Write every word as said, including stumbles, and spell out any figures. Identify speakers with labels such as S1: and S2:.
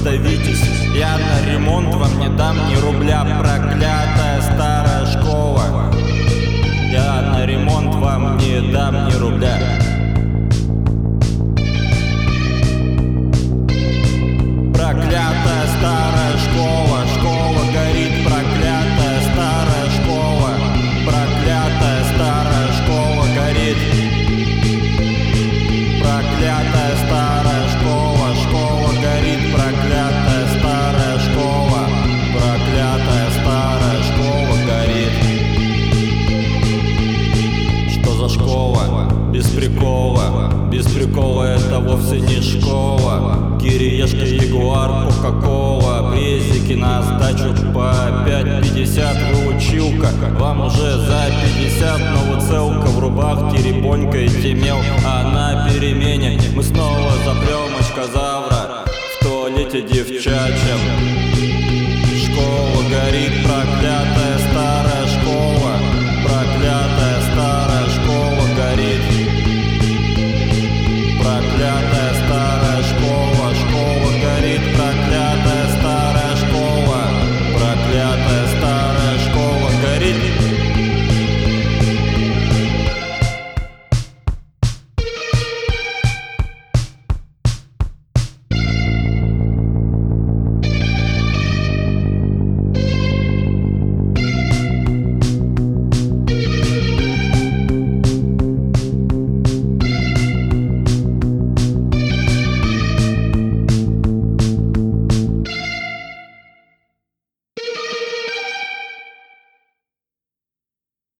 S1: подавитесь. Я на ремонт вам не дам ни рубля, проклятая старая школа. Я на ремонт вам не дам ни рубля. Проклятая старая школа, школа горит, проклятая старая школа, проклятая старая школа горит. Проклятая старая школа, школа горит, проклятая старая школа, проклятая старая школа горит. Что за школа? Без прикола, без прикола это вовсе не школа. Кириешка, Ягуар, Кока-Кола, презики на сдачу по пять пятьдесят. Вы училка, вам уже за пятьдесят, но вы целка в рубах, теребонькаете мел. А на перемене мы снова запрем очкозавра в туалете девчачьем. Школа горит,